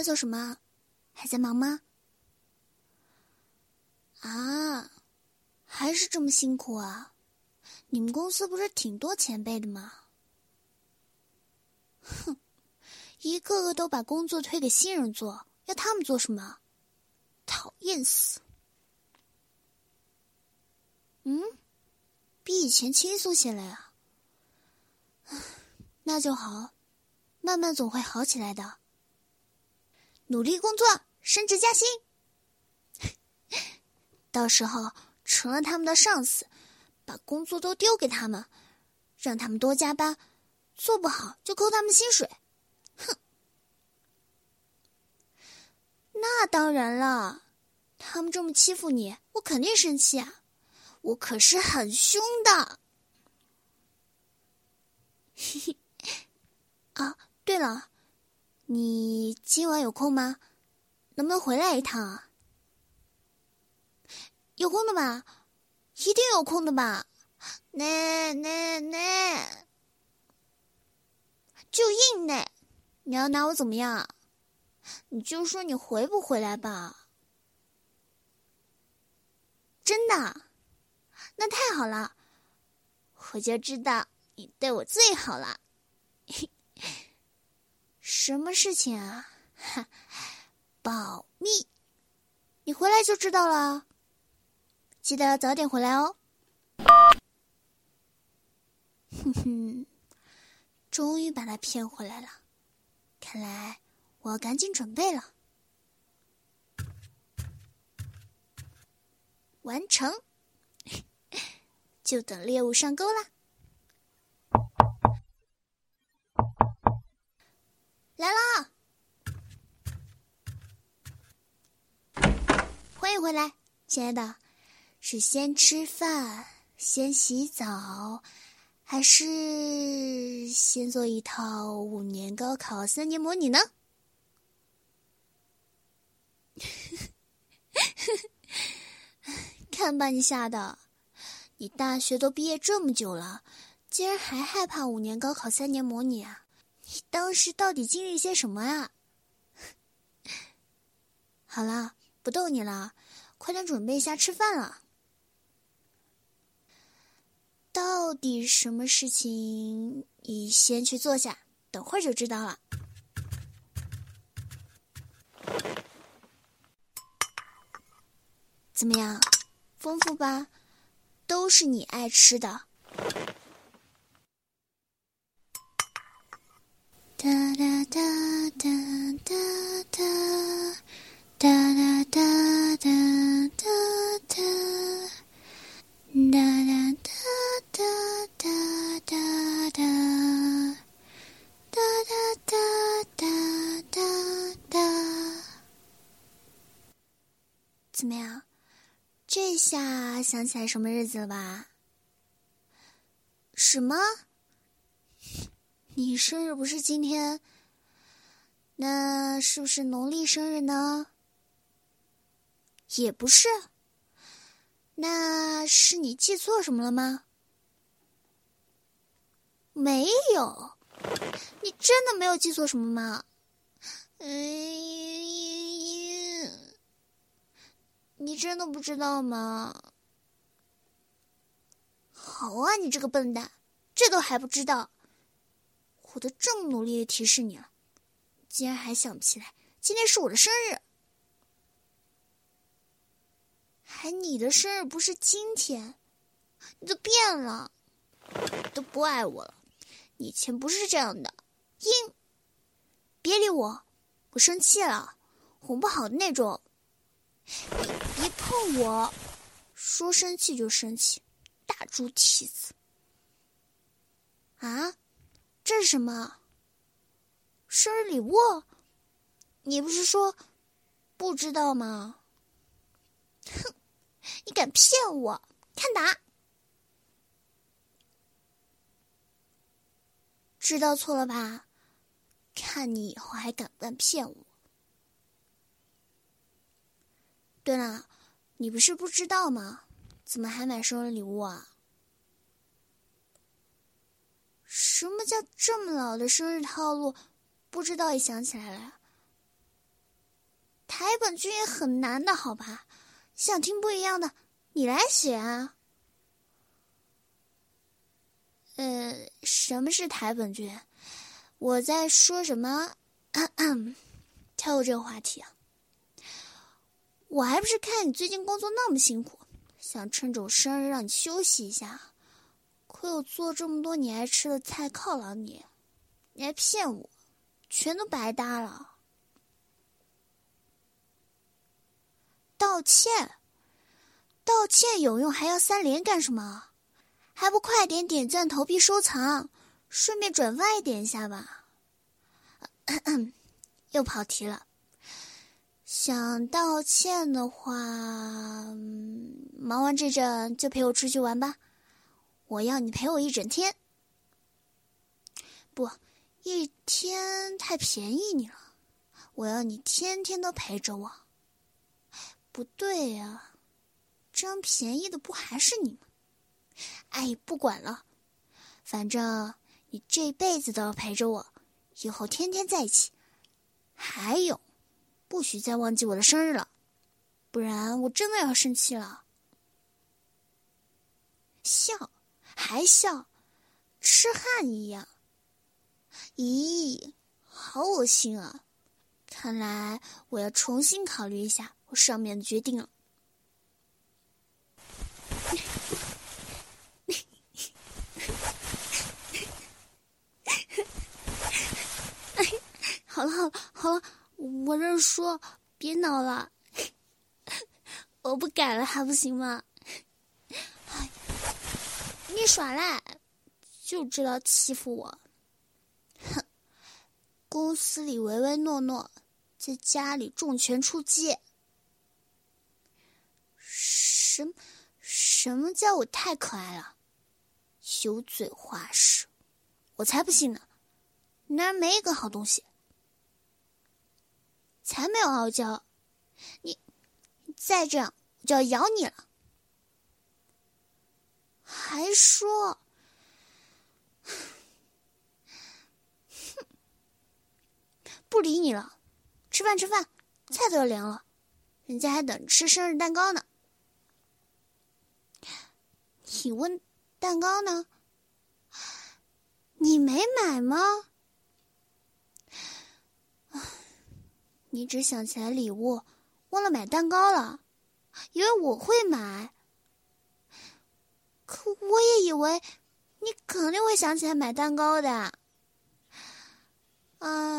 做什么？还在忙吗？啊，还是这么辛苦啊？你们公司不是挺多前辈的吗？哼，一个个都把工作推给新人做，要他们做什么？讨厌死！比以前轻松些了呀。那就好，慢慢总会好起来的。努力工作，升职加薪。到时候成了他们的上司，把工作都丢给他们，让他们多加班，做不好就扣他们薪水。哼！那当然了，他们这么欺负你，我肯定生气啊！我可是很凶的。嘿嘿。啊，对了，你今晚有空吗？能不能回来一趟啊？有空的吧？一定有空的吧？就硬呢！你要拿我怎么样？你就说你回不回来吧。真的？那太好了，我就知道你对我最好了。什么事情啊？哈，保密，你回来就知道了。记得早点回来哦。哼哼，终于把他骗回来了，看来我要赶紧准备了。完成，就等猎物上钩啦。来啦！欢迎回来，亲爱的。是先吃饭，先洗澡，还是先做一套5年高考3年模拟呢？看把你吓的，你大学都毕业这么久了，竟然还害怕5年高考3年模拟啊？你当时到底经历些什么啊？好了，不逗你了，快点准备一下吃饭了。到底什么事情？你先去坐下，等会儿就知道了。怎么样，丰富吧？都是你爱吃的。哒哒哒哒哒哒哒哒哒哒哒哒哒哒哒哒哒哒哒。怎么样？这下想起来什么日子了吧？什么？你生日不是今天？那是不是农历生日呢？也不是。那是你记错什么了吗？没有，你真的没有记错什么吗？你真的不知道吗？好啊，你这个笨蛋，这都还不知道。我都这么努力的提示你了，竟然还想不起来今天是我的生日。还你的生日不是今天，你都变了，都不爱我了。你以前不是这样的，别理我，我生气了，哄不好的那种。别碰我，说生气就生气，大猪蹄子。啊，这是什么？生日礼物？你不是说不知道吗？哼，你敢骗我，看打！知道错了吧？看你以后还敢不敢骗我。对了，你不是不知道吗？怎么还买生日礼物啊？什么叫这么老的生日套路？不知道也想起来了？ 台本剧也很难的，好吧？想听不一样的，你来写啊。什么是台本剧？我在说什么？跳过这个话题啊。我还不是看你最近工作那么辛苦，想趁着我生日让你休息一下。可我做这么多你爱吃的菜犒劳你，你还骗我，全都白搭了。道歉有用，还要3连干什么？还不快点点赞、投币、收藏，顺便转发一点一下吧。又跑题了。想道歉的话，忙完这阵就陪我出去玩吧。我要你陪我1整天。不，1天太便宜你了。我要你天天都陪着我。不对呀，这样便宜的不还是你吗？哎，不管了，反正你这辈子都要陪着我，以后天天在一起。还有，不许再忘记我的生日了，不然我真的要生气了。笑，还笑，痴汉一样。咦，好恶心啊！看来我要重新考虑一下我上面的决定了。好了，我认输，别闹了。我不改了还不行吗？你耍赖，就知道欺负我。哼，公司里唯唯诺诺，在家里重拳出击。什么叫我太可爱了？油嘴滑舌，我才不信呢！你那儿没一个好东西，才没有傲娇。你再这样，我就要咬你了。还说，不理你了。吃饭，菜都要凉了，人家还等着吃生日蛋糕呢。你问蛋糕呢？你没买吗？你只想起来礼物，忘了买蛋糕了，以为我会买。可我也以为你肯定会想起来买蛋糕的。